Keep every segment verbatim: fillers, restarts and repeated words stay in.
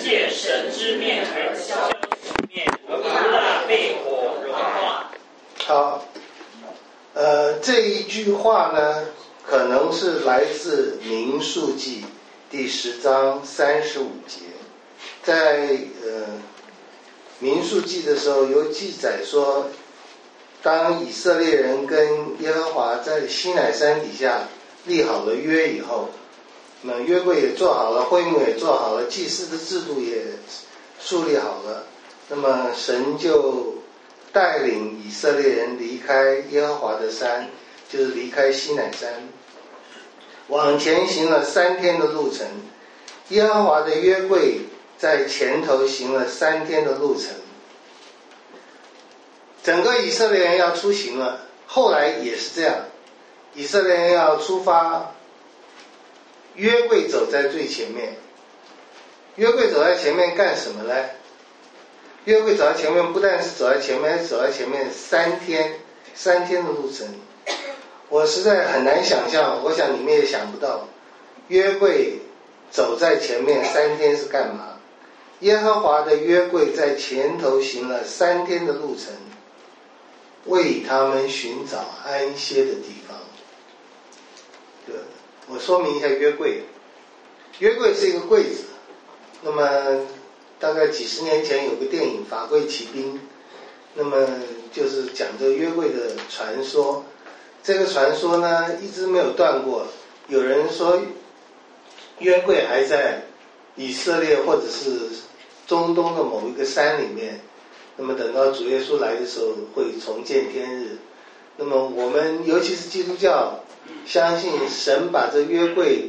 借神之面而消灭，而不让被火融化。 好，呃，这一句话呢，可能是来自民数记第十章三十五节，在呃民数记的时候有记载说，当以色列人跟耶和华在西乃山底下立好了约以后，那约柜也做好了，会幕也做好了，祭司的制度也树立好了，那么神就带领以色列人离开耶和华的山，就是离开西乃山，往前行了三天的路程。耶和华的约柜在前头行了三天的路程，整个以色列人要出行了。后来也是这样，以色列人要出发，约柜走在最前面。约柜走在前面干什么呢？约柜走在前面，不但是走在前面，走在前面三天，三天的路程。我实在很难想象，我想你们也想不到，约柜走在前面三天是干嘛？耶和华的约柜在前头行了三天的路程，为他们寻找安歇的地方。对，我说明一下约柜。约柜是一个柜子，那么大概几十年前有个电影《法柜奇兵》，那么就是讲这个约柜的传说。这个传说呢一直没有断过。有人说约柜还在以色列或者是中东的某一个山里面，那么等到主耶稣来的时候会重见天日。那么我们尤其是基督教相信神把这约柜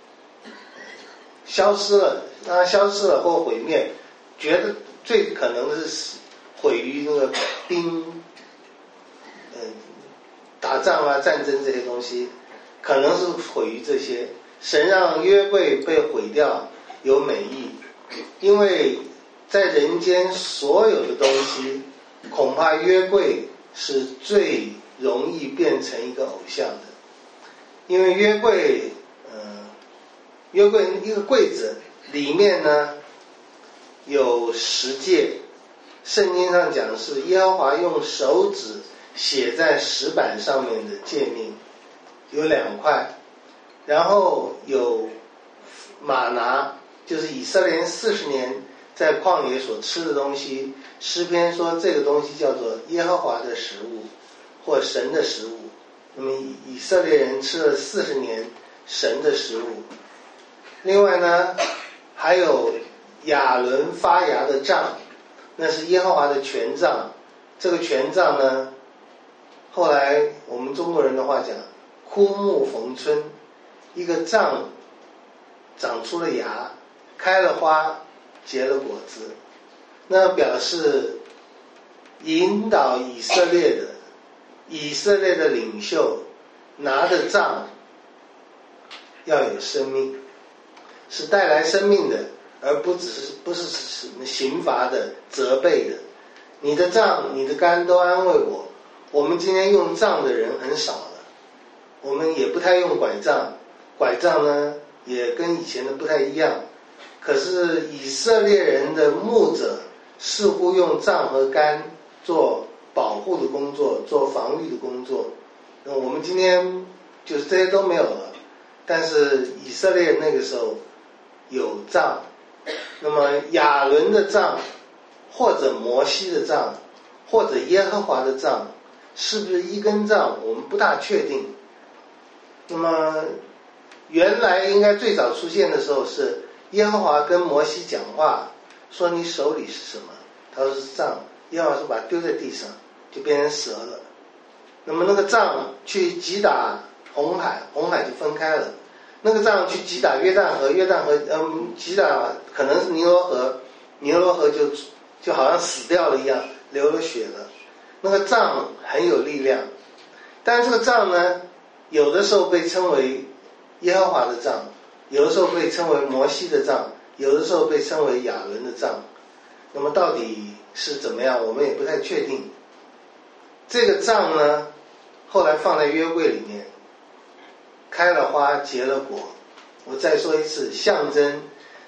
消失了，让它消失了或毁灭，觉得最可能的是毁于那个兵嗯、呃、打仗啊战争这些东西，可能是毁于这些。神让约柜被毁掉有美意，因为在人间所有的东西，恐怕约柜是最容易变成一个偶像的。因为约柜呃约柜一个柜子里面呢有十诫，圣经上讲是耶和华用手指写在石板上面的诫命，有两块，然后有玛拿，就是以色列人四十年在旷野所吃的东西，诗篇说这个东西叫做耶和华的食物或神的食物。那么以色列人吃了四十年神的食物。另外呢还有亚伦发芽的杖，那是耶和华的权杖。这个权杖呢后来我们中国人的话讲枯木逢春，一个杖长出了芽，开了花，结了果子，那表示引导以色列的以色列的领袖拿着杖要有生命，是带来生命的，而不只是不是什么刑罚的责备的。你的杖你的竿都安慰我。我们今天用杖的人很少了，我们也不太用拐杖，拐杖呢也跟以前的不太一样。可是以色列人的牧者似乎用杖和竿做保护的工作，做防御的工作。那我们今天就是这些都没有了，但是以色列人那个时候有杖。那么亚伦的杖或者摩西的杖或者耶和华的杖，是不是一根杖我们不大确定。那么原来应该最早出现的时候是耶和华跟摩西讲话，说你手里是什么，他说是杖，耶和华说把它丢在地上，就变成蛇了。那么那个杖去击打红海，红海就分开了。那个杖去击打约旦河，约旦河嗯击打可能是尼罗河，尼罗河就就好像死掉了一样，流了血了。那个杖很有力量，但是这个杖呢有的时候被称为耶和华的杖，有的时候被称为摩西的杖，有的时候被称为亚伦的杖。那么到底是怎么样我们也不太确定。这个杖呢后来放在约柜里面，开了花结了果。我再说一次，象征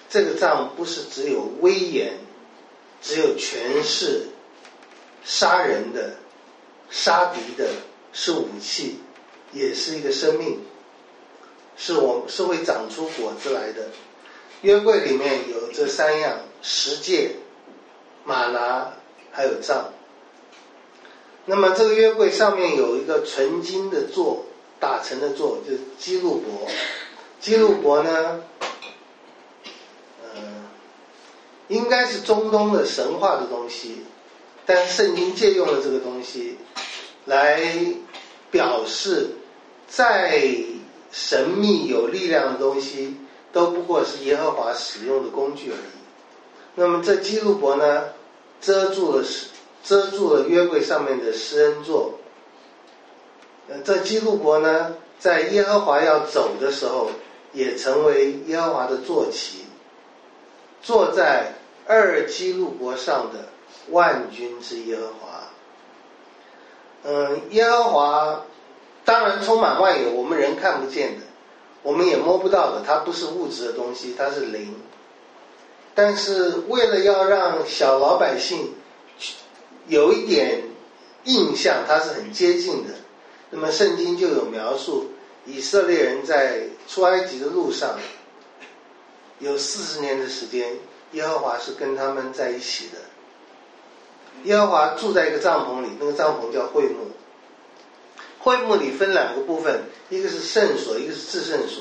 这个杖不是只有威严，只有权势，杀人的、杀敌的，是武器，也是一个生命，是我是会长出果子来的。约柜里面有这三样：十诫、玛拿，还有杖。那么这个约柜上面有一个纯金的座，打成的座，就是基路伯。基路伯呢，呃，应该是中东的神话的东西，但圣经借用了这个东西来表示，再神秘有力量的东西都不过是耶和华使用的工具而已。那么这基路伯呢，遮住了遮住了约柜上面的施恩座。这基路伯呢，在耶和华要走的时候，也成为耶和华的坐骑，坐在二基路伯上的万军之耶和华。嗯，耶和华当然充满万有，我们人看不见的，我们也摸不到的，它不是物质的东西，它是灵。但是为了要让小老百姓有一点印象，它是很接近的，那么圣经就有描述以色列人在出埃及的路上有四十年的时间，耶和华是跟他们在一起的。耶和华住在一个帐篷里，那个帐篷叫会幕。会幕里分两个部分，一个是圣所，一个是至圣所，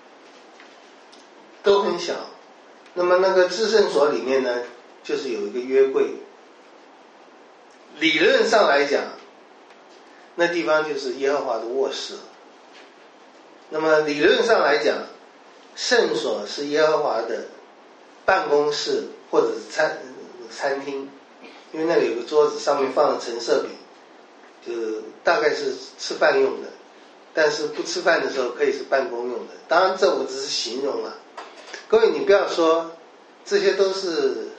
都很小。那么那个至圣所里面呢，就是有一个约柜。理论上来讲，那地方就是耶和华的卧室。那么理论上来讲，圣所是耶和华的办公室或者是餐餐厅，因为那里有个桌子，上面放了陈设饼，就是大概是吃饭用的，但是不吃饭的时候可以是办公用的。当然这我只是形容了，各位你不要说这些都是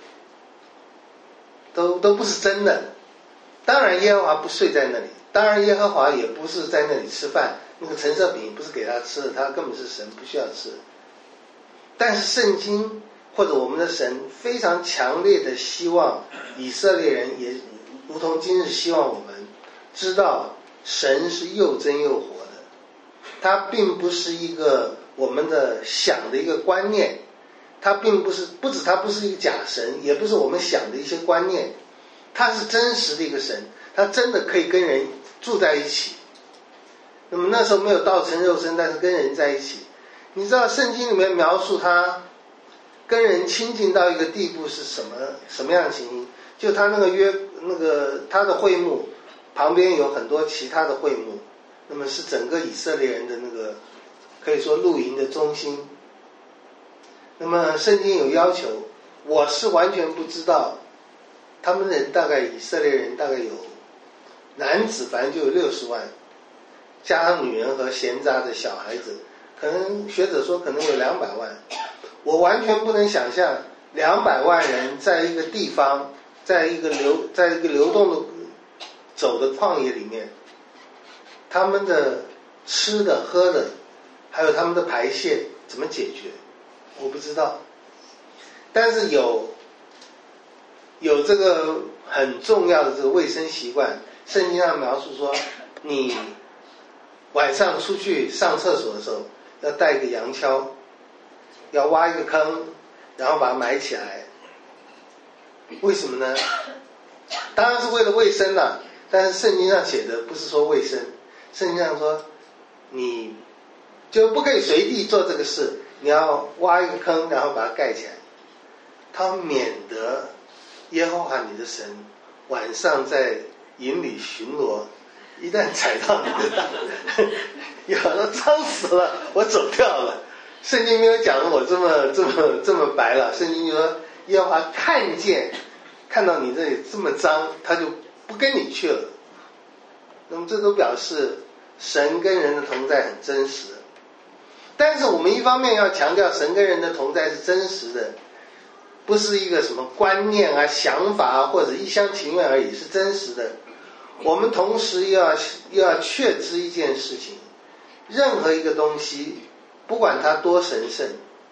都都不是真的。当然耶和华不睡在那里，当然耶和华也不是在那里吃饭，那个陈设饼不是给他吃的，他根本是神，不需要吃。但是圣经或者我们的神非常强烈的希望以色列人，也如同今日希望我们知道神是又真又活的。他并不是一个我们的想的一个观念，他并不是不止他不是一个假神，也不是我们想的一些观念，他是真实的一个神，他真的可以跟人住在一起。那么那时候没有道成肉身，但是跟人在一起。你知道圣经里面描述他跟人亲近到一个地步是什么什么样的情形？就他那个约那个他的会幕旁边有很多其他的会幕，那么是整个以色列人的那个可以说露营的中心。那么圣经有要求，我是完全不知道，他们人大概以色列人大概有男子反正就有六十万，加上女人和闲杂的小孩子，可能学者说可能有两百万。我完全不能想象两百万人在一个地方，在一个流在一个流动的走的旷野里面，他们的吃的喝的还有他们的排泄怎么解决，我不知道。但是有有这个很重要的这个卫生习惯，圣经上描述说，你晚上出去上厕所的时候要带一个羊锹，要挖一个坑，然后把它埋起来。为什么呢？当然是为了卫生啦，但是圣经上写的不是说卫生，圣经上说你就不可以随地做这个事，你要挖一个坑，然后把它盖起来，它免得耶和华你的神晚上在营里巡逻，一旦踩到你的裆，有人脏死了，我走掉了。圣经没有讲的我这么这么这么白了，圣经就说耶和华看见看到你这里这么脏，他就不跟你去了。那么这都表示神跟人的同在很真实。但是我们一方面要强调神跟人的同在是真实的，不是一个什么观念啊想法啊或者一厢情愿而已，是真实的。我们同时又要又要确知一件事情，任何一个东西不管它多神圣，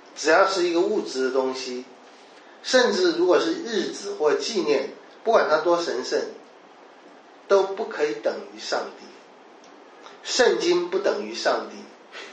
只要是一个物质的东西，甚至如果是日子或纪念，不管它多神圣，都不可以等于上帝。圣经不等于上帝，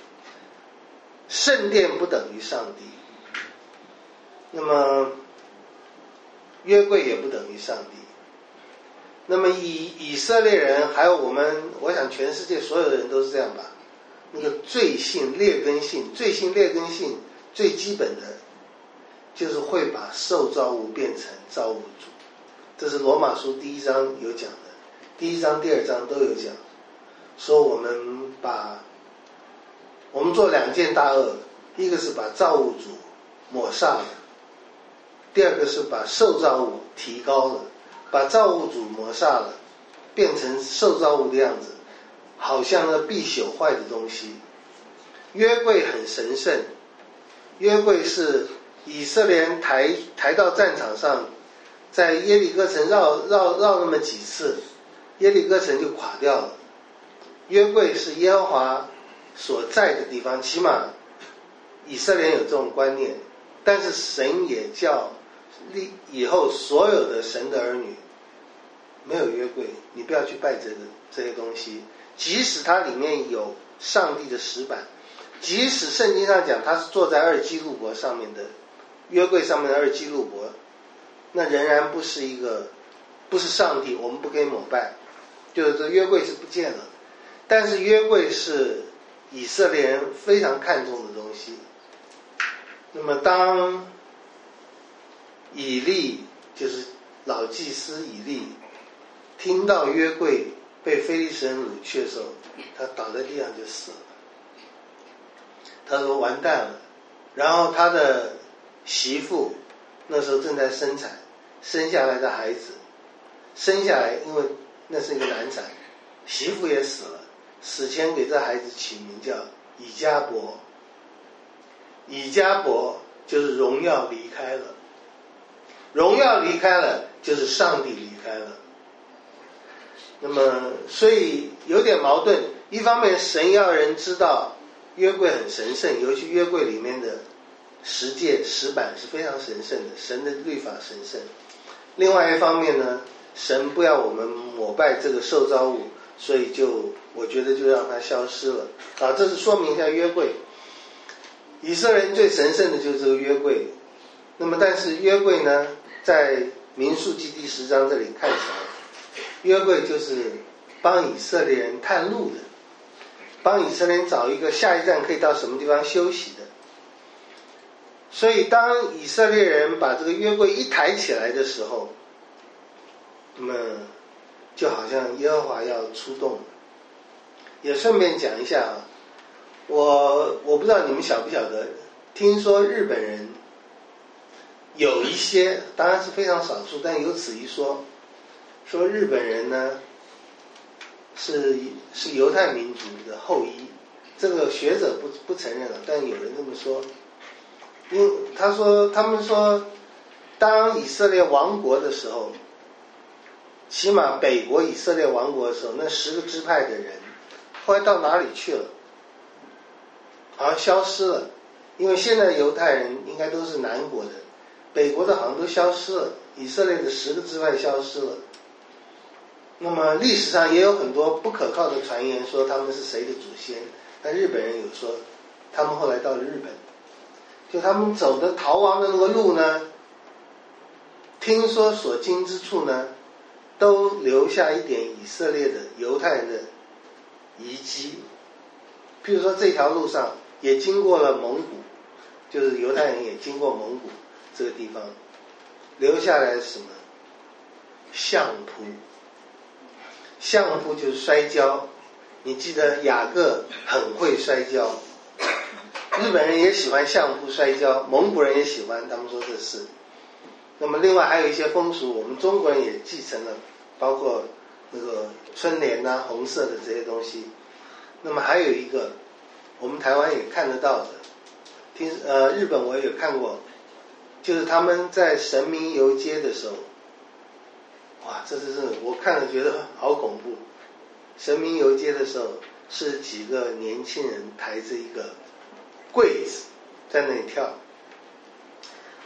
圣殿不等于上帝，那么约柜也不等于上帝。那么以以色列人还有我们，我想全世界所有的人都是这样吧。那个罪性、劣根性，罪性、劣根性最基本的就是会把受造物变成造物主。这是罗马书第一章有讲的，第一章、第二章都有讲，说我们把我们做两件大恶，一个是把造物主抹煞了，第二个是把受造物提高了，把造物主抹煞了，变成受造物的样子，好像那必朽坏的东西。约柜很神圣，约柜是以色列人抬抬到战场上，在耶利哥城绕绕绕那么几次，耶利哥城就垮掉了。约柜是耶和华所在的地方，起码以色列人有这种观念。但是神也叫以后所有的神的儿女没有约柜，你不要去拜这个这些东西，即使它里面有上帝的石板，即使圣经上讲他是坐在二基路伯上面的，约柜上面的二基路伯，那仍然不是一个不是上帝，我们不可以膜拜，就是这约柜是不见了。但是约柜是以色列人非常看重的东西。那么当以利，就是老祭司以利，听到约柜被非利士人掳去的时候，他倒在地上就死了。他说完蛋了。然后他的媳妇那时候正在生产，生下来的孩子生下来，因为那是一个难产，媳妇也死了，死前给这孩子起名叫以迦伯。以迦伯就是荣耀离开了，荣耀离开了就是上帝离开了。那么所以有点矛盾，一方面神要人知道约柜很神圣，尤其约柜里面的十诫石板是非常神圣的，神的律法神圣。另外一方面呢，神不要我们膜拜这个受造物，所以就我觉得就让它消失了啊。这是说明一下约柜，以色列人最神圣的就是这个约柜。那么但是约柜呢，在民数记第十章这里看起来，约柜就是帮以色列人探路的，帮以色列人找一个下一站可以到什么地方休息的。所以当以色列人把这个约柜一抬起来的时候，那么就好像耶和华要出动了。也顺便讲一下啊，我我不知道你们晓不晓得，听说日本人有一些，当然是非常少数，但有此一说，说日本人呢是是犹太民族的后裔，这个学者不不承认了，但有人这么说。因为他说他们说，当以色列亡国的时候，起码北国以色列亡国的时候，那十个支派的人后来到哪里去了？好像消失了。因为现在犹太人应该都是南国的，北国的好像都消失了，以色列的十个支派消失了。那么历史上也有很多不可靠的传言说他们是谁的祖先，但日本人有说他们后来到了日本，就他们走的逃亡的那个路呢，听说所经之处呢，都留下一点以色列的犹太人的遗迹。譬如说这条路上也经过了蒙古，就是犹太人也经过蒙古这个地方，留下来什么相扑。相扑就是摔跤，你记得雅各很会摔跤，日本人也喜欢相扑摔跤，蒙古人也喜欢，他们说这是。那么另外还有一些风俗，我们中国人也继承了，包括那个春联啊，红色的这些东西。那么还有一个我们台湾也看得到的，听呃日本我也有看过，就是他们在神明游街的时候，哇，这是我看了觉得好恐怖。神明游街的时候，是几个年轻人抬着一个柜子在那里跳，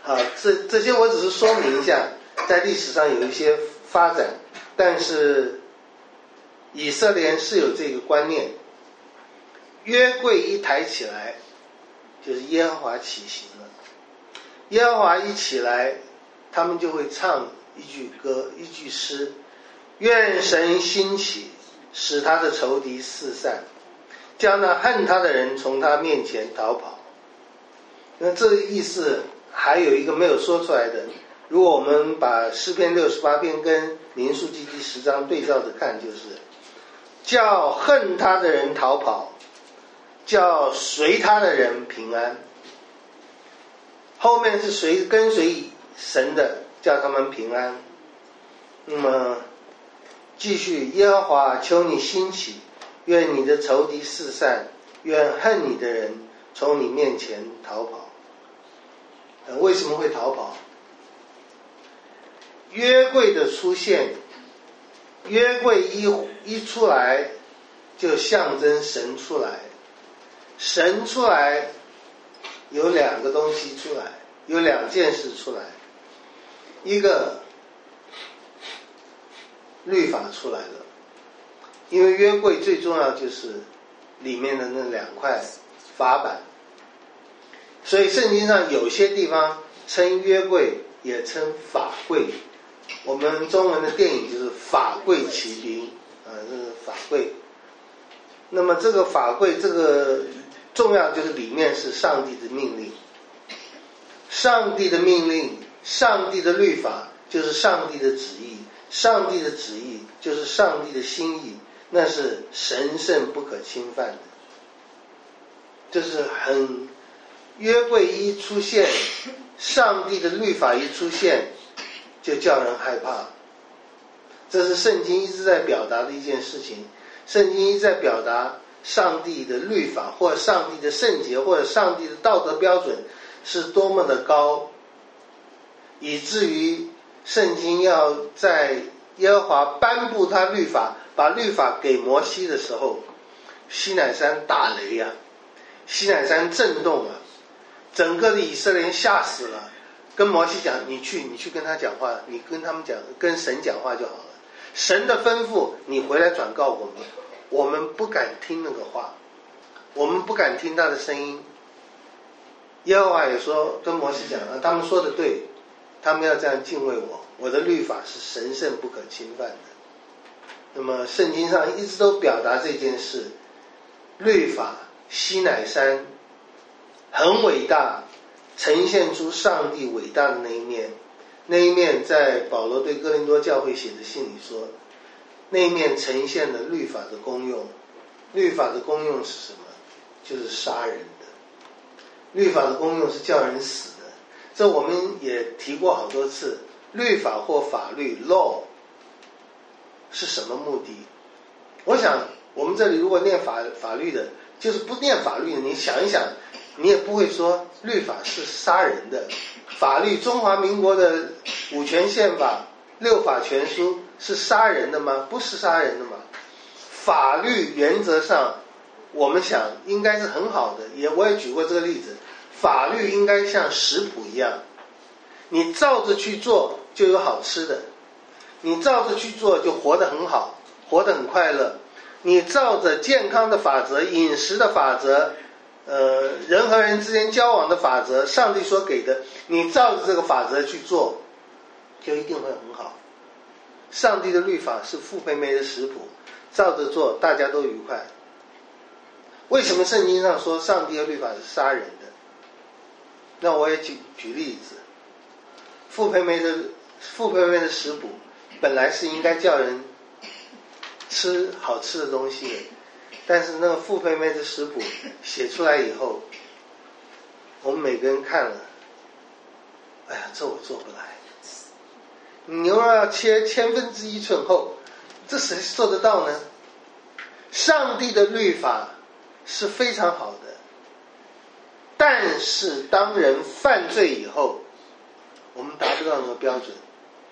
好，这这些我只是说明一下，在历史上有一些发展，但是以色列人是有这个观念，约柜一抬起来，就是耶和华起行了。耶和华一起来，他们就会唱一句歌，一句诗：愿神兴起，使他的仇敌四散，将那恨他的人从他面前逃跑。那这个意思还有一个没有说出来的，如果我们把诗篇六十八篇跟民数记第十章对照着看，就是叫恨他的人逃跑，叫随他的人平安。后面是随跟随神的，叫他们平安。那么继续，耶和华求你兴起，愿你的仇敌四散，愿恨你的人从你面前逃跑。呃、为什么会逃跑？约柜的出现，约柜一一出来就象征神出来，神出来有两个东西出来，有两件事出来，一个律法出来了，因为约柜最重要就是里面的那两块法版，所以圣经上有些地方称约柜也称法柜，我们中文的电影就是法柜奇兵啊，这是法柜。那么这个法柜这个重要就是里面是上帝的命令，上帝的命令，上帝的律法就是上帝的旨意，上帝的旨意就是上帝的心意，那是神圣不可侵犯的。这是很约柜一出现，上帝的律法一出现，就叫人害怕。这是圣经一直在表达的一件事情。圣经一直在表达上帝的律法，或者上帝的圣洁，或者上帝的道德标准是多么的高，以至于圣经要在耶和华颁布他律法，把律法给摩西的时候，西乃山打雷啊，西乃山震动啊，整个的以色列人吓死了，跟摩西讲，你去你去跟他讲话，你跟他们讲，跟神讲话就好了，神的吩咐你回来转告我们，我们不敢听那个话，我们不敢听他的声音。耶和华也说，跟摩西讲，啊，他们说的对，他们要这样敬畏我，我的律法是神圣不可侵犯的。那么圣经上一直都表达这件事，律法西乃山很伟大，呈现出上帝伟大的那一面。那一面在保罗对哥林多教会写的信里说，那一面呈现了律法的功用。律法的功用是什么？就是杀人的。律法的功用是叫人死的。这我们也提过好多次，律法或法律 law 是什么目的？我想我们这里如果念法法律的，就是不念法律的，你想一想，你也不会说律法是杀人的。法律，中华民国的五权宪法六法全书是杀人的吗？不是杀人的吗？法律原则上我们想应该是很好的，也我也举过这个例子，法律应该像食谱一样，你照着去做就有好吃的，你照着去做就活得很好，活得很快乐，你照着健康的法则，饮食的法则，呃，人和人之间交往的法则，上帝所给的，你照着这个法则去做，就一定会很好。上帝的律法是傅培梅的食谱，照着做大家都愉快。为什么圣经上说上帝的律法是杀人的？那我也举举例子，傅培梅的傅培梅的食谱本来是应该叫人吃好吃的东西的，但是那个傅培梅的食谱写出来以后，我们每个人看了，哎呀，这我做不来。牛肉要切千分之一寸厚，这谁做得到呢？上帝的律法是非常好的，但是当人犯罪以后，我们达不到那个标准，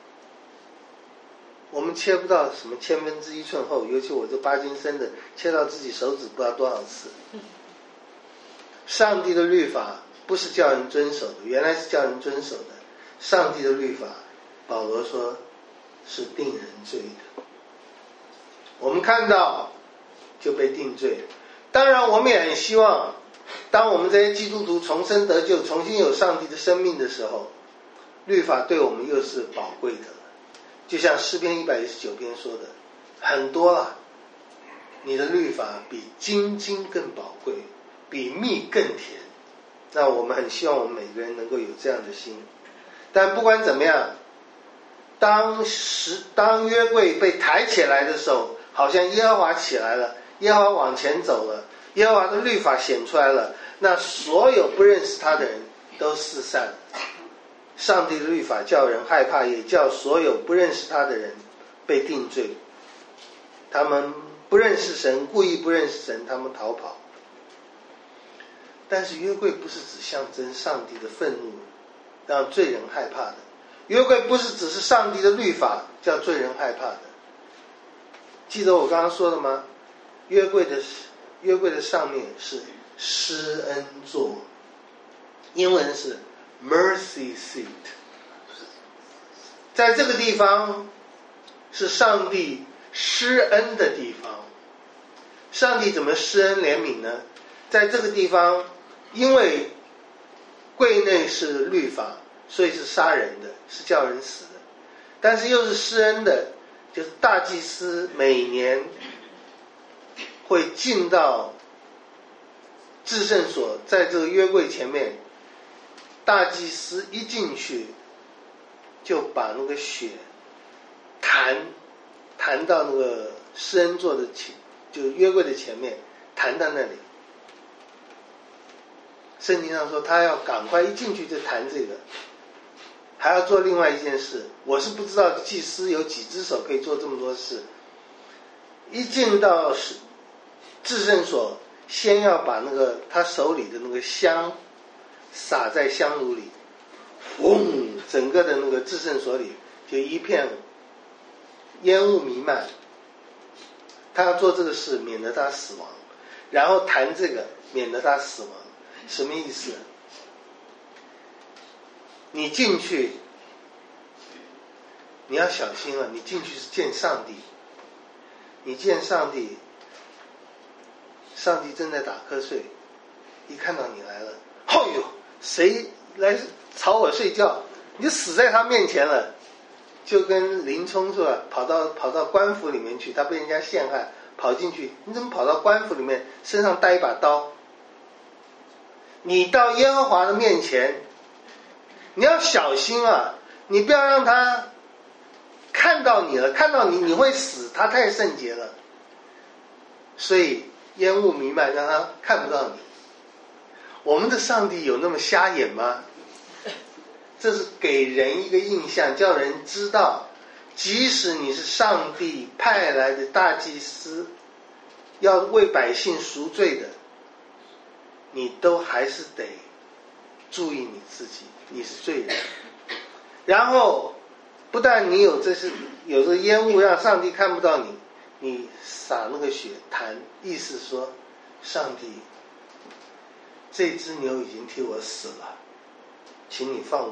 我们切不到什么千分之一寸厚，尤其我这八斤身的，切到自己手指不知道多少次。上帝的律法不是叫人遵守的，原来是叫人遵守的。上帝的律法，保罗说是定人罪的。我们看到就被定罪。当然我们也很希望，当我们这些基督徒重生得救，重新有上帝的生命的时候，律法对我们又是宝贵的了。就像诗篇一百一十九篇说的，很多了，你的律法比金金更宝贵，比蜜更甜。那我们很希望我们每个人能够有这样的心。但不管怎么样，当时当约柜被抬起来的时候，好像耶和华起来了，耶和华往前走了，耶和华的律法显出来了，那所有不认识他的人都四散了。上帝的律法叫人害怕，也叫所有不认识他的人被定罪。他们不认识神，故意不认识神，他们逃跑。但是约柜不是只象征上帝的愤怒，让罪人害怕的。约柜不是只是上帝的律法，叫罪人害怕的。记得我刚刚说的吗？约柜的约柜的上面是施恩座，英文是 mercy seat。在这个地方是上帝施恩的地方。上帝怎么施恩怜悯呢？在这个地方，因为柜内是律法，所以是杀人的，是叫人死的。但是又是施恩的，就是大祭司每年会进到至圣所，在这个约柜前面，大祭司一进去就把那个血弹弹到那个施恩座的前，就约柜的前面，弹到那里。圣经上说他要赶快一进去就弹这个，还要做另外一件事。我是不知道祭司有几只手可以做这么多事。一进到至圣所，先要把那个他手里的那个香撒在香炉里，嗡，整个的那个至圣所里就一片烟雾弥漫。他要做这个事，免得他死亡，然后弹这个，免得他死亡。什么意思？你进去，你要小心了。你进去是见上帝，你见上帝，上帝正在打瞌睡，一看到你来了，哦呦，谁来吵我睡觉？你就死在他面前了。就跟林冲是吧？跑到跑到官府里面去，他被人家陷害，跑进去，你怎么跑到官府里面，身上带一把刀？你到耶和华的面前，你要小心啊！你不要让他看到你了，看到你你会死，他太圣洁了。所以烟雾弥漫，让他看不到你。我们的上帝有那么瞎眼吗？这是给人一个印象，叫人知道，即使你是上帝派来的大祭司，要为百姓赎罪的，你都还是得注意你自己，你是罪人。然后不但你有这是有这个烟雾让上帝看不到你，你洒那个血弹，意思说上帝，这只牛已经替我死了，请你放我。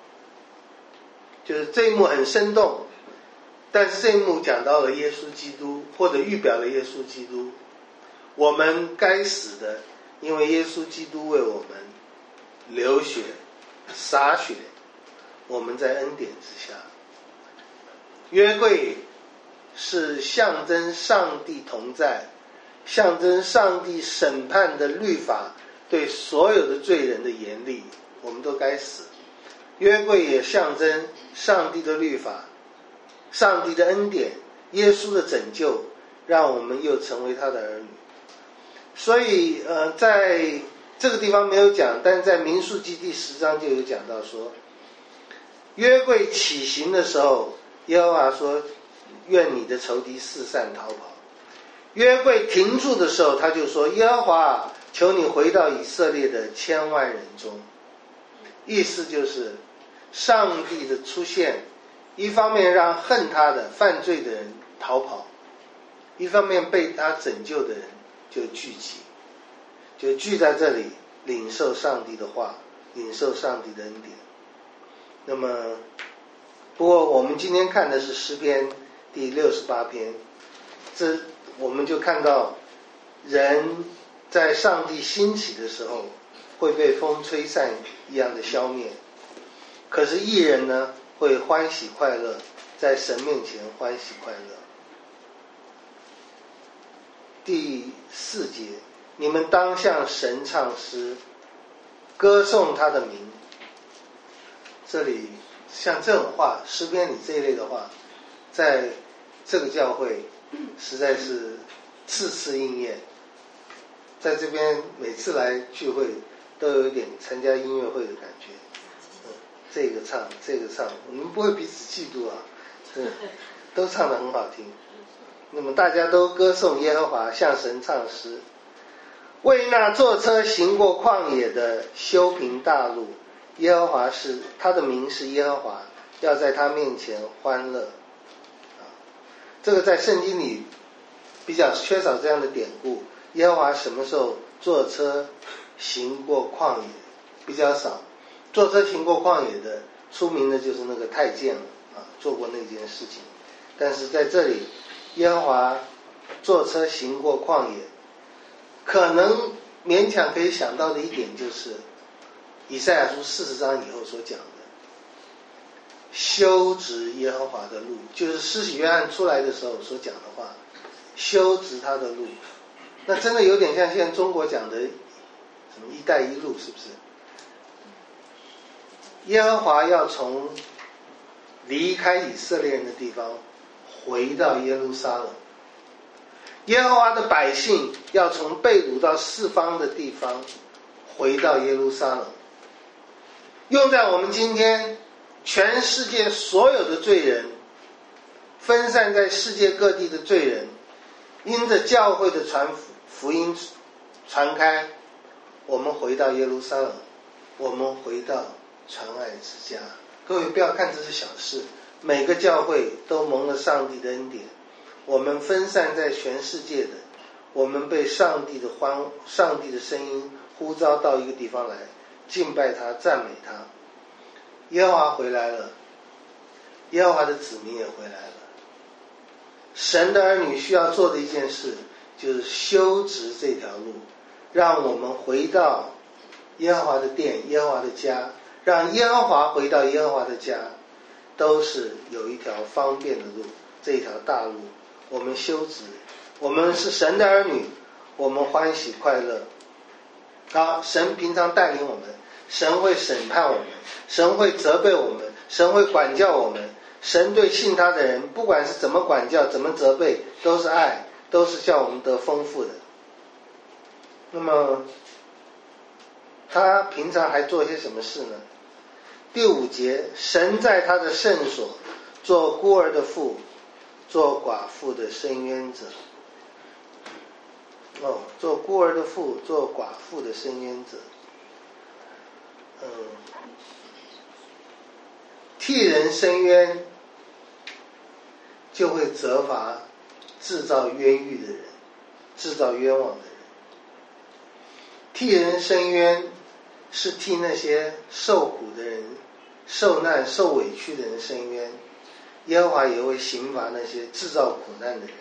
就是这一幕很生动，但是这一幕讲到了耶稣基督，或者预表了耶稣基督。我们该死的，因为耶稣基督为我们流血洒血，我们在恩典之下。约柜是象征上帝同在，象征上帝审判的律法对所有的罪人的严厉，我们都该死。约柜也象征上帝的律法，上帝的恩典，耶稣的拯救，让我们又成为他的儿女。所以呃，在这个地方没有讲，但在民数记第十章就有讲到说，约柜起行的时候，耶和华说，愿你的仇敌四散逃跑。约柜停住的时候，他就说，耶和华，求你回到以色列的千万人中。意思就是上帝的出现，一方面让恨他的犯罪的人逃跑，一方面被他拯救的人就聚集，就聚在这里领受上帝的话。 领受上帝的恩典。那么不过我们今天看的是诗篇第六十八篇，这我们就看到人在上帝兴起的时候会被风吹散一样的消灭，可是义人呢会欢喜快乐，在神面前欢喜快乐。第四节，你们当向神唱诗，歌颂他的名。这里像这种话，诗篇里这一类的话，在这个教会实在是次次应验。在这边每次来聚会都有一点参加音乐会的感觉，嗯，这个唱这个唱，我们不会彼此嫉妒啊，嗯，都唱得很好听。那么大家都歌颂耶和华，向神唱诗，为那坐车行过旷野的修平大路。耶和华是他的名是耶和华，要在他面前欢乐。啊，这个在圣经里比较缺少这样的典故。耶和华什么时候坐车行过旷野？比较少。坐车行过旷野的出名的就是那个太监了啊，做过那件事情。但是在这里，耶和华坐车行过旷野，可能勉强可以想到的一点就是以赛亚书四十章以后所讲的修直耶和华的路，就是施洗约翰出来的时候所讲的话，修直他的路。那真的有点像现在中国讲的什么一带一路，是不是？耶和华要从离开以色列人的地方回到耶路撒冷，耶和华的百姓要从被掳到四方的地方回到耶路撒冷。用在我们今天，全世界所有的罪人，分散在世界各地的罪人，因着教会的传福音传开，我们回到耶路撒冷，我们回到传爱之家。各位不要看这是小事，每个教会都蒙了上帝的恩典，我们分散在全世界的，我们被上帝的欢上帝的声音呼召到一个地方来，敬拜他，赞美他。耶和华回来了，耶和华的子民也回来了。神的儿女需要做的一件事就是修直这条路，让我们回到耶和华的殿，耶和华的家，让耶和华回到耶和华的家，都是有一条方便的路，这一条大路。我们修直，我们是神的儿女，我们欢喜快乐。好，神平常带领我们，神会审判我们，神会责备我们，神会管教我们。神对信他的人，不管是怎么管教，怎么责备，都是爱，都是叫我们得丰富的。那么他平常还做些什么事呢？第五节，神在他的圣所做孤儿的父，做寡妇的伸冤者。哦，做孤儿的父，做寡妇的伸冤者。嗯，替人伸冤，就会责罚制造冤狱的人，制造冤枉的人。替人伸冤是替那些受苦的人、受难受委屈的人伸冤，耶和华也会刑罚那些制造苦难的人。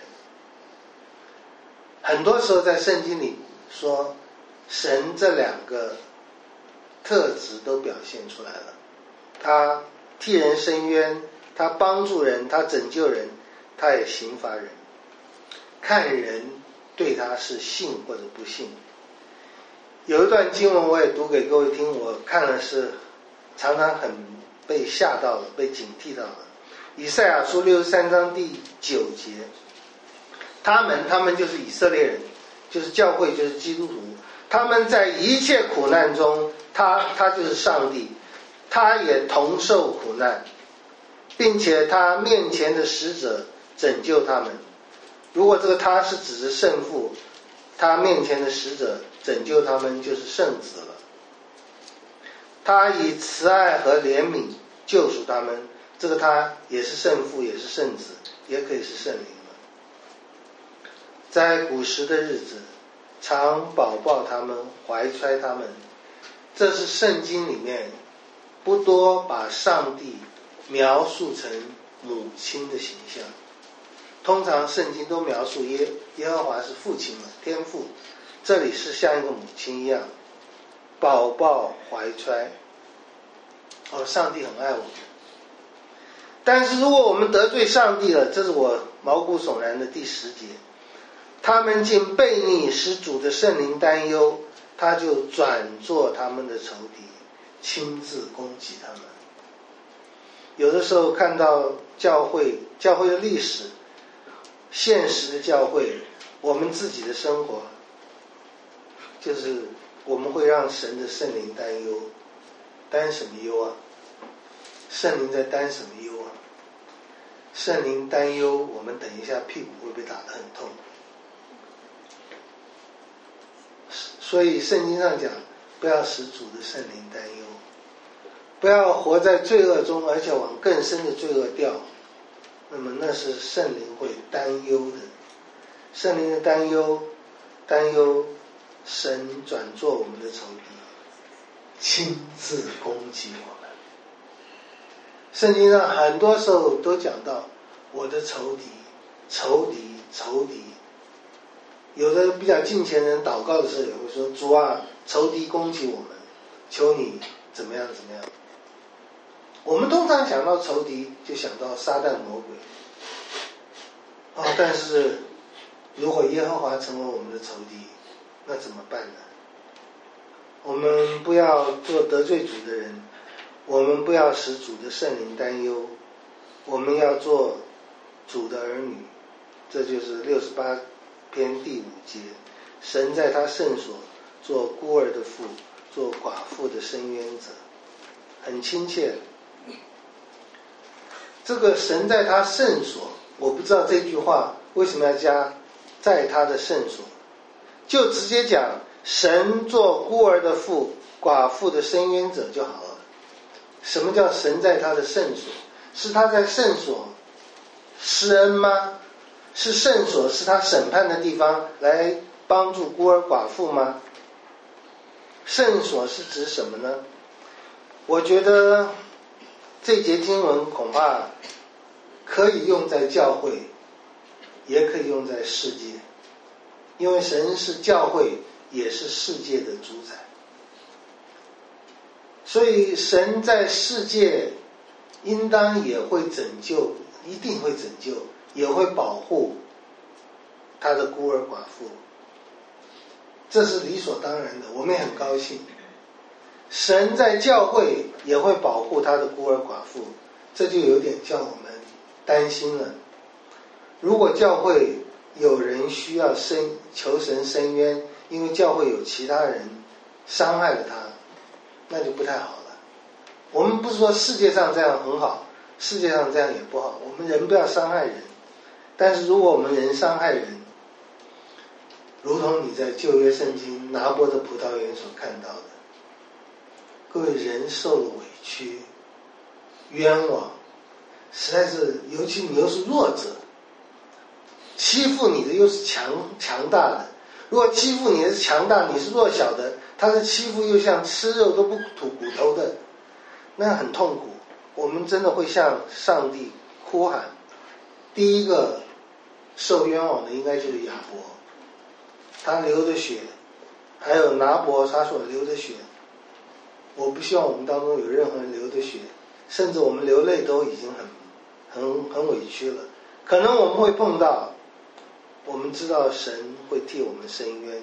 很多时候在圣经里说，神这两个特质都表现出来了，他替人伸冤，他帮助人，他拯救人，他也刑罚人，看人对他是信或者不信。有一段经文我也读给各位听，我看了是常常很被吓到了，被警惕到了。以赛亚书六十三章第九节，他们他们就是以色列人，就是教会，就是基督徒，他们在一切苦难中，他他就是上帝，他也同受苦难，并且他面前的使者拯救他们。如果这个他是指着圣父，他面前的使者拯救他们就是圣子了。他以慈爱和怜悯救赎他们，这个他也是圣父，也是圣子，也可以是圣灵了。在古时的日子，常保抱他们，怀揣他们， 这是圣经里面不多把上帝描述成母亲的形象。通常圣经都描述耶耶和华是父亲嘛，天父，这里是像一个母亲一样，宝宝怀揣。哦，上帝很爱我们。但是如果我们得罪上帝了，这是我毛骨悚然的第十节，他们竟悖逆，使主的圣灵担忧，他就转作他们的仇敌，亲自攻击他们。有的时候看到教会教会的历史，现实的教会，我们自己的生活，就是我们会让神的圣灵担忧。担什么忧啊？圣灵在担什么忧啊？圣灵担忧我们等一下屁股会被打得很痛。所以圣经上讲，不要使主的圣灵担忧，不要活在罪恶中，而且往更深的罪恶掉。那么那是圣灵会担忧的。圣灵的担忧，担忧神转作我们的仇敌，亲自攻击我们。圣经上很多时候都讲到我的仇敌，仇敌，仇敌。有的比较敬虔的人祷告的时候也会说，主啊，仇敌攻击我们，求你怎么样怎么样。我们通常想到仇敌就想到撒旦魔鬼。哦，但是如果耶和华成为我们的仇敌，那怎么办呢？我们不要做得罪主的人，我们不要使主的圣灵担忧，我们要做主的儿女。这就是六十八篇第五节，神在他圣所做孤儿的父，做寡妇的伸冤者，很亲切。这个神在他圣所，我不知道这句话为什么要加在他的圣所，就直接讲神做孤儿的父，寡妇的伸冤者就好了。什么叫神在他的圣所？是他在圣所施恩吗？是圣所是他审判的地方，来帮助孤儿寡妇吗？圣所是指什么呢？我觉得这节经文恐怕可以用在教会，也可以用在世界，因为神是教会也是世界的主宰。所以神在世界应当也会拯救，一定会拯救，也会保护他的孤儿寡妇，这是理所当然的，我们也很高兴。神在教会也会保护他的孤儿寡妇，这就有点叫我们担心了。如果教会有人需要伸求神伸冤，因为教会有其他人伤害了他，那就不太好了。我们不是说世界上这样很好，世界上这样也不好，我们人不要伤害人。但是如果我们人伤害人，如同你在旧约圣经拿伯的葡萄园所看到的，各位人受了委屈冤枉，实在是，尤其你又是弱者，欺负你的又是强强大的。如果欺负你的是强大，你是弱小的，他的欺负又像吃肉都不吐骨头的，那很痛苦。我们真的会向上帝哭喊。第一个受冤枉的应该就是亚伯，他流的血，还有拿伯他所流的血。我不希望我们当中有任何人流的血，甚至我们流泪都已经很很很委屈了。可能我们会碰到，我们知道神会替我们伸冤。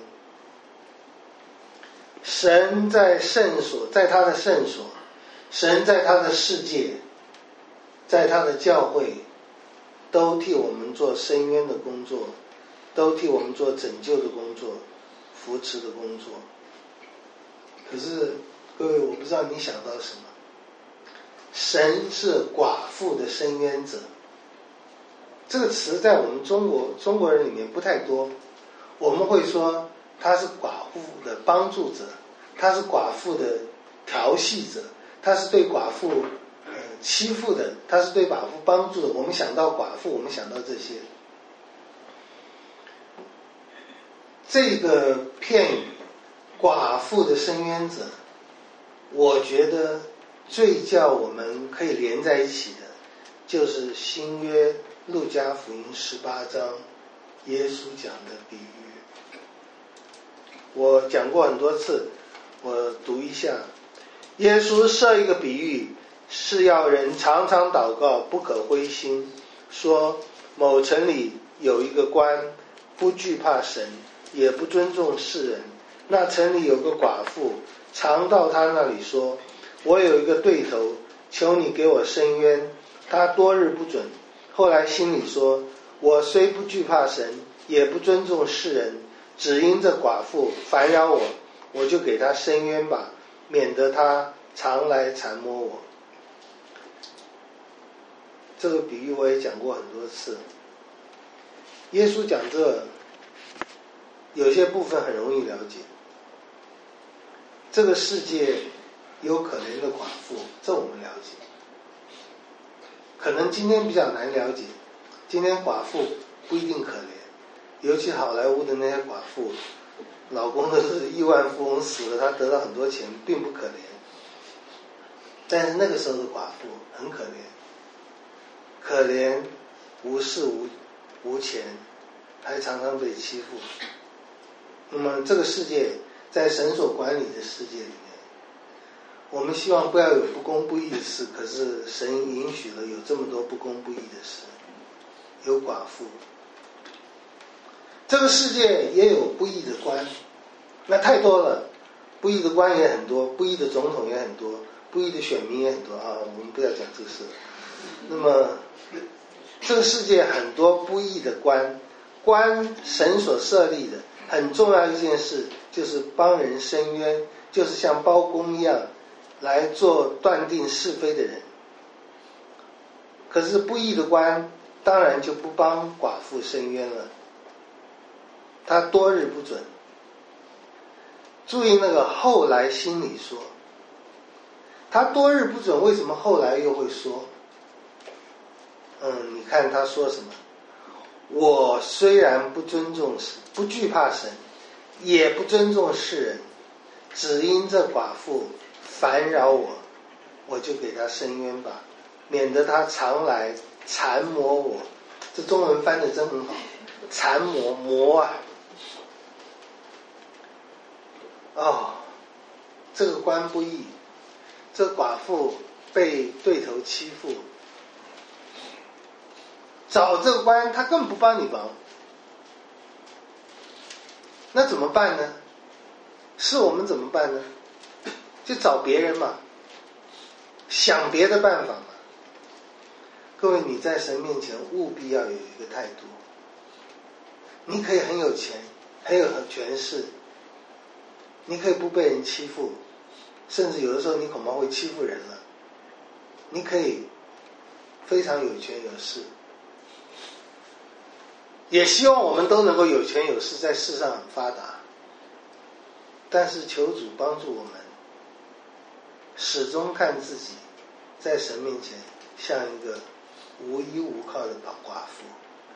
神在圣所，在他的圣所，神在他的世界，在他的教会，都替我们做伸冤的工作，都替我们做拯救的工作，扶持的工作。可是各位，我不知道你想到什么。神是寡妇的伸冤者，这个词在我们中国中国人里面不太多。我们会说他是寡妇的帮助者，他是寡妇的调戏者，他是对寡妇呃欺负的，他是对寡妇帮助的。我们想到寡妇，我们想到这些。这个片语寡妇的伸冤者， 我觉得最叫我们可以连在一起的，就是新约路加福音十八章耶稣讲的比喻。我讲过很多次，我读一下。耶稣设一个比喻，是要人常常祷告，不可灰心，说某城里有一个官，不惧怕神，也不尊重世人。那城里有个寡妇，常到他那里说，我有一个对头，求你给我伸冤。他多日不准，后来心里说，我虽不惧怕神，也不尊重世人，只因这寡妇烦扰我，我就给他伸冤吧，免得他常来缠磨我。这个比喻我也讲过很多次。耶稣讲这有些部分很容易了解。这个世界有可怜的寡妇，这我们了解。可能今天比较难了解，今天寡妇不一定可怜，尤其好莱坞的那些寡妇，老公都是亿万富翁，死了他得到很多钱，并不可怜。但是那个时候的寡妇很可怜，可怜无事无无钱，还常常被欺负。那么这个世界在神所管理的世界里面，我们希望不要有不公不义的事，可是神允许了有这么多不公不义的事。有寡妇，这个世界也有不义的官，那太多了，不义的官也很多，不义的总统也很多，不义的选民也很多啊。我们不要讲这个事。那么这个世界很多不义的官，官神所设立的很重要一件事，就是帮人伸冤，就是像包公一样来做断定是非的人。可是不义的官当然就不帮寡妇伸冤了，他多日不准。注意那个后来心里说，他多日不准，为什么后来又会说？嗯，你看他说什么？我虽然不尊重神，不惧怕神，也不尊重世人，只因这寡妇烦扰我，我就给他伸冤吧，免得他常来缠磨我。这中文翻得真很好，缠磨磨啊！哦，这个官不义，这寡妇被对头欺负，找这个官他更不帮你忙，那怎么办呢？是我们怎么办呢？就找别人嘛，想别的办法嘛。各位，你在神面前务必要有一个态度。你可以很有钱，很有权势，你可以不被人欺负，甚至有的时候你恐怕会欺负人了。你可以非常有权有势，也希望我们都能够有权有势，在世上很发达。但是求主帮助我们，始终看自己在神面前像一个无依无靠的寡妇。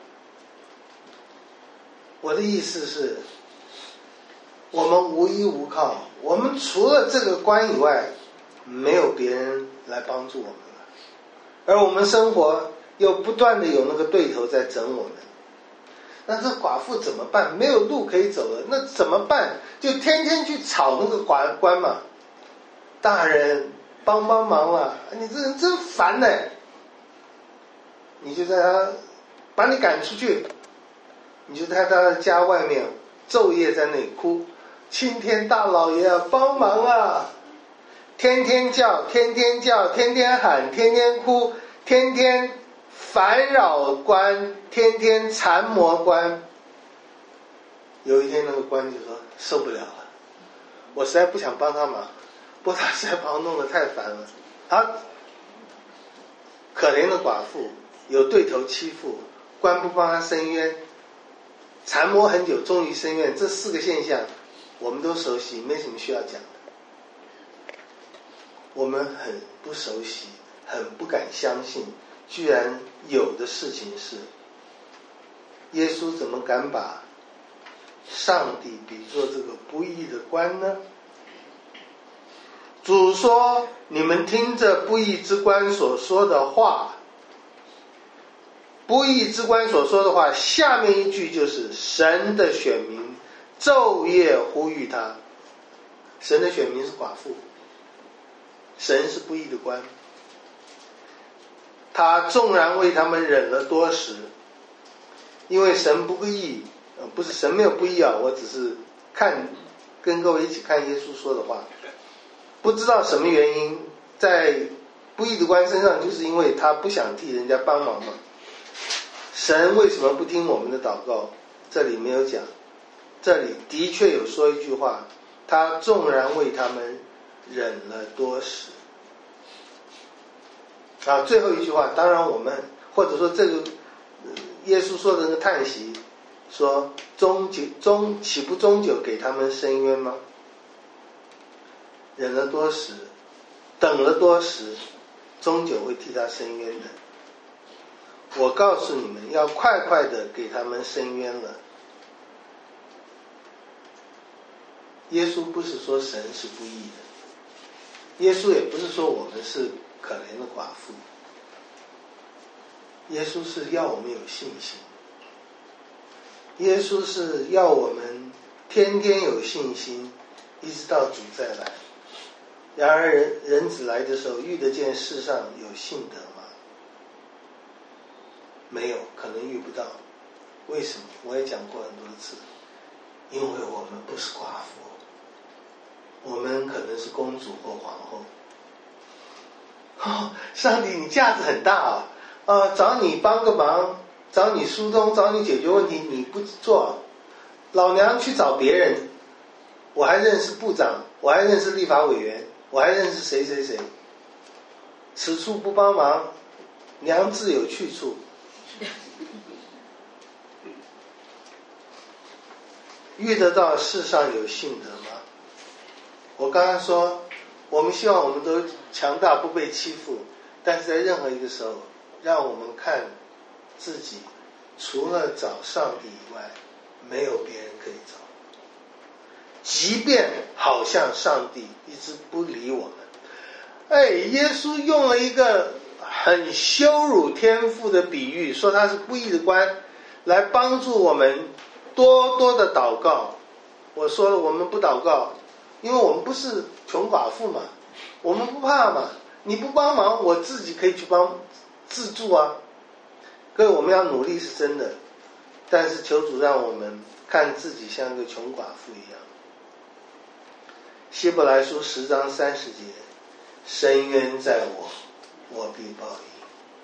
我的意思是，我们无依无靠，我们除了这个官以外，没有别人来帮助我们了。而我们生活又不断的有那个对头在整我们，那这寡妇怎么办？没有路可以走了，那怎么办？就天天去吵那个寡官嘛，大人帮帮忙啊！你这人真烦呢、欸！你就在他把你赶出去，你就在他的家外面昼夜在那里哭，青天大老爷啊，帮忙啊！天天叫，天天叫，天天喊，天天哭，天天烦扰官，天天缠磨官。有一天那个官就说受不了了，我实在不想帮他忙，不过他实在把我弄得太烦了。他可怜的寡妇有对头欺负，官不帮他伸冤，缠磨很久，终于伸冤。这四个现象我们都熟悉，没什么需要讲的。我们很不熟悉，很不敢相信，居然有的事情是，耶稣怎么敢把上帝比作这个不义的官呢？ 主说：“你们听着不义之官所说的话。”不义之官所说的话，下面一句就是神的选民昼夜呼吁他。神的选民是寡妇，神是不义的官，他纵然为他们忍了多时，因为神不义，呃，不是神没有不义啊，我只是看跟各位一起看耶稣说的话，不知道什么原因，在不义的官身上，就是因为他不想替人家帮忙嘛。神为什么不听我们的祷告？这里没有讲，这里的确有说一句话，他纵然为他们忍了多时。啊，最后一句话，当然我们或者说这个耶稣说的那个叹息，说终究终岂不终究给他们伸冤吗？忍了多时，等了多时，终究会替他伸冤的。我告诉你们，要快快的给他们伸冤了。耶稣不是说神是不义的，耶稣也不是说我们是可怜的寡妇，耶稣是要我们有信心，耶稣是要我们天天有信心，一直到主再来。然而人人子来的时候，遇得见世上有信德吗？没有，可能遇不到。为什么？我也讲过很多次，因为我们不是寡妇，我们可能是公主或皇后。哦，上帝你架子很大啊！呃，找你帮个忙，找你疏通，找你解决问题，你不做，老娘去找别人。我还认识部长，我还认识立法委员，我还认识谁谁谁。此处不帮忙，娘自有去处。遇得到世上有信德吗？我刚刚说，我们希望我们都强大，不被欺负，但是在任何一个时候，让我们看自己，除了找上帝以外，没有别人可以找。即便好像上帝一直不理我们，哎，耶稣用了一个很羞辱天父的比喻，说他是不义的官，来帮助我们多多的祷告。我说了，我们不祷告，因为我们不是穷寡妇嘛，我们不怕嘛，你不帮忙，我自己可以去帮自助啊。各位，我们要努力是真的，但是求主让我们看自己像个穷寡妇一样。希伯来书十章三十节，伸冤在我，我必报应。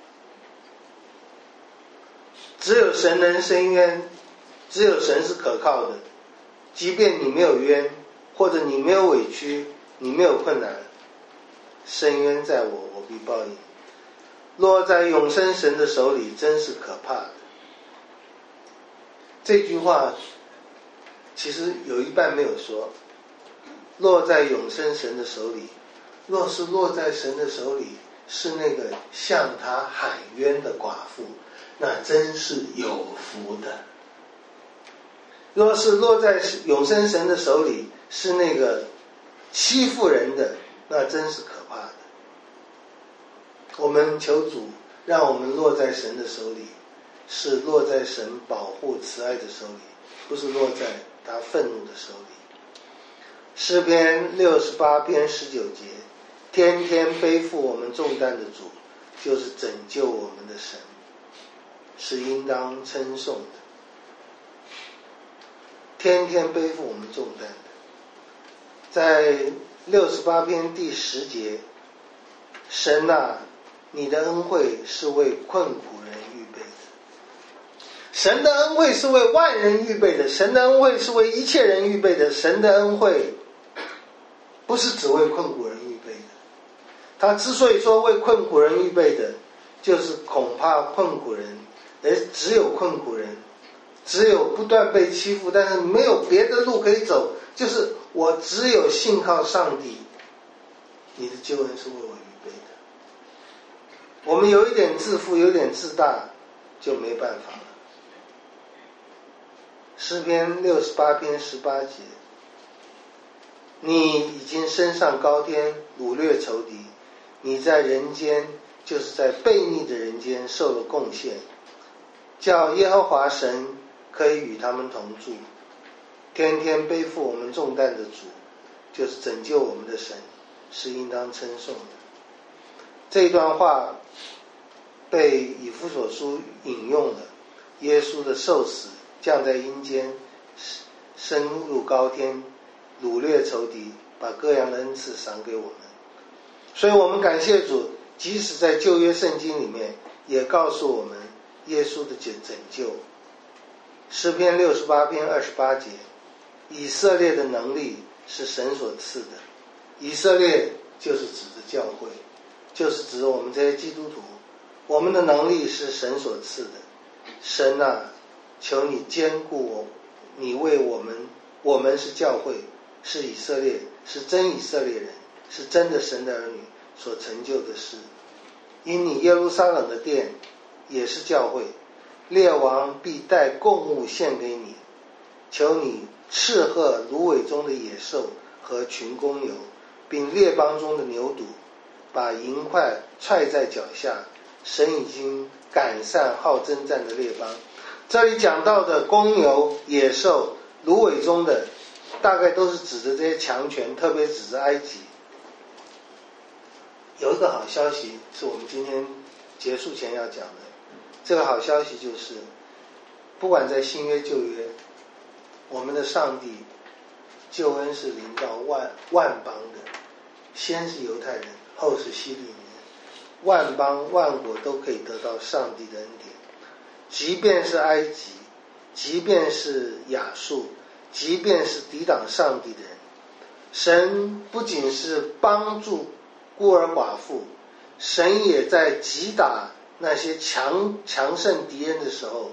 只有神能伸冤，只有神是可靠的。即便你没有冤，或者你没有委屈，你没有困难，伸冤在我，我必报应。落在永生神的手里，真是可怕的。这句话其实有一半没有说，落在永生神的手里，若是落在神的手里，是那个向他喊冤的寡妇，那真是有福的。若是落在永生神的手里，是那个欺负人的，那真是可怕的。我们求主让我们落在神的手里，是落在神保护慈爱的手里，不是落在他愤怒的手里。诗篇六十八篇十九节，天天背负我们重担的主，就是拯救我们的神，是应当称颂的。天天背负我们重担的，在六十八篇第十节，神啊，你的恩惠是为困苦人预备的。神的恩惠是为万人预备的，神的恩惠是为一切人预备的。神的恩惠不是只为困苦人预备的，他之所以说为困苦人预备的，就是恐怕困苦人，而只有困苦人，只有不断被欺负，但是没有别的路可以走，就是我只有信靠上帝，你的救恩是为我预备的。我们有一点自负，有点自大，就没办法了。诗篇六十八篇十八节， 你已经升上高天，掳掠仇敌，你在人间，就是在悖逆的人间受了贡献，叫耶和华神可以与他们同住。天天背负我们重担的主，就是拯救我们的神，是应当称颂的。这段话被以弗所书引用了，耶稣的受死，降在阴间，升入高天，掳掠仇敌，把各样的恩赐赏给我们。所以我们感谢主，即使在旧约圣经里面也告诉我们耶稣的拯救。诗篇六十八篇二十八节，以色列的能力是神所赐的。以色列就是指着教会，就是指我们这些基督徒，我们的能力是神所赐的。神啊，求你坚固我，你为我们，我们是教会，是以色列，是真以色列人，是真的神的儿女所成就的事。因你耶路撒冷的殿也是教会，列王必带供物献给你，求你斥喝芦苇中的野兽和群公牛，并列邦中的牛犊，把银块踹在脚下。神已经赶散好征战的列邦。这里讲到的公牛、野兽、芦苇中的，大概都是指着这些强权，特别指着埃及。有一个好消息是我们今天结束前要讲的，这个好消息就是，不管在新约旧约，我们的上帝救恩是临到万万邦的，先是犹太人，后是希利尼人，万邦万国都可以得到上帝的恩典。即便是埃及，即便是亚述，即便是抵挡上帝的人，神不仅是帮助孤儿寡妇，神也在击打那些强强盛敌人的时候，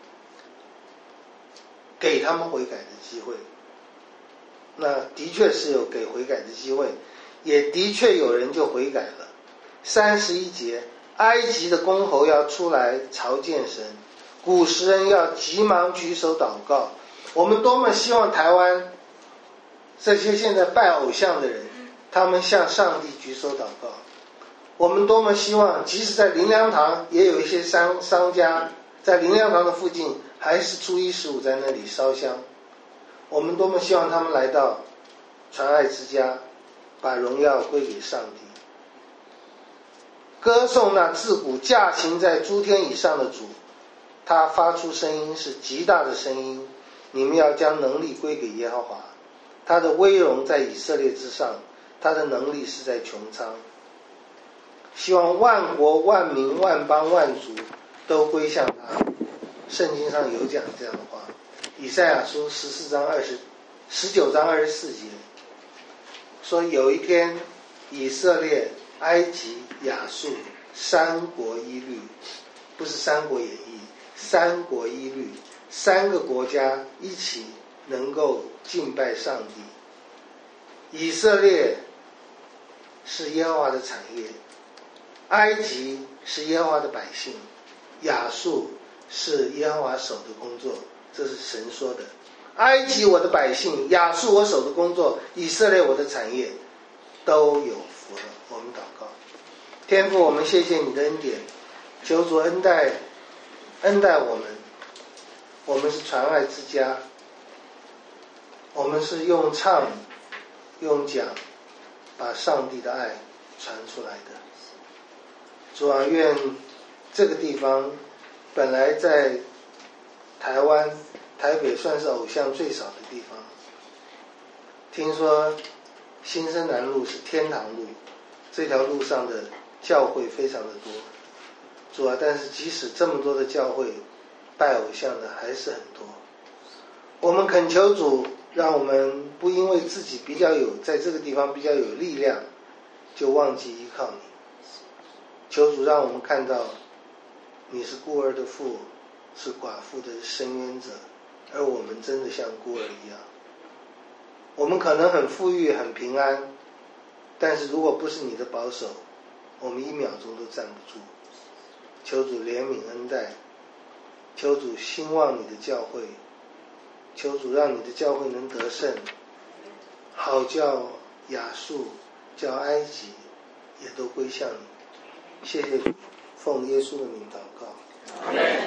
给他们悔改的机会。那的确是有给悔改的机会，也的确有人就悔改了。三十一节，埃及的公侯要出来朝见神，古时人要急忙举手祷告。我们多么希望台湾这些现在拜偶像的人，他们向上帝举手祷告。我们多么希望，即使在灵粮堂也有一些商商家在灵粮堂的附近，还是初一十五在那里烧香。我们多么希望他们来到传爱之家，把荣耀归给上帝。歌颂那自古驾行在诸天以上的主，他发出声音是极大的声音，你们要将能力归给耶和华。他的威荣在以色列之上，他的能力是在穹苍。希望万国万民万邦万族都归向他。圣经上有讲这样的话，以赛亚书十四章二十十九章二十四节说，有一天以色列、埃及、亚述三国一律，不是三国演义，三国一律，三个国家一起能够敬拜上帝。以色列是耶和华的产业，埃及是耶和华的百姓，亚述是耶和华手的工作，这是神说的。埃及我的百姓，亚述我手的工作，以色列我的产业，都有福了。我们祷告。天父，我们谢谢你的恩典，求主恩待恩待我们。我们是传爱之家，我们是用唱用讲把上帝的爱传出来的。主啊，愿这个地方本来在台湾台北算是偶像最少的地方，听说新生南路是天堂路，这条路上的教会非常的多。主啊，但是即使这么多的教会，拜偶像的还是很多。我们恳求主，让我们不因为自己比较有在这个地方比较有力量，就忘记依靠你。求主让我们看到你是孤儿的父，是寡妇的伸冤者，而我们真的像孤儿一样。我们可能很富裕很平安，但是如果不是你的保守，我们一秒钟都站不住。求主怜悯恩待，求主兴旺你的教会，求主让你的教会能得胜， 好叫亚述、叫埃及也都归向你。谢谢主，奉耶稣的名祷告。